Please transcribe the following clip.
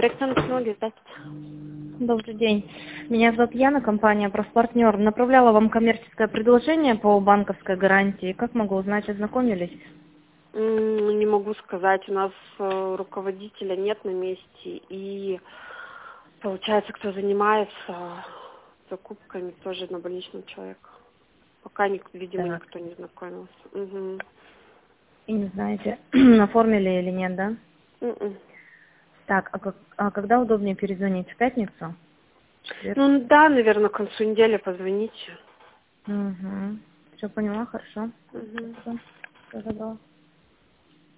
Проектные технологии, здравствуйте. Добрый день. Меня зовут Яна, компания «Профпартнер». Направляла вам коммерческое предложение по банковской гарантии. Как могу узнать, ознакомились? Не могу сказать, у нас руководителя нет на месте, и получается, кто занимается закупками, тоже однобольничный человек. Пока, видимо, Так. никто не знакомился. Угу. И не знаете, оформили или нет, да? Так, а когда удобнее перезвонить? В пятницу? В четверг? Ну да, наверное, к концу недели позвоните. Угу. Все поняла, хорошо. Угу. Спасибо. Всего доброго.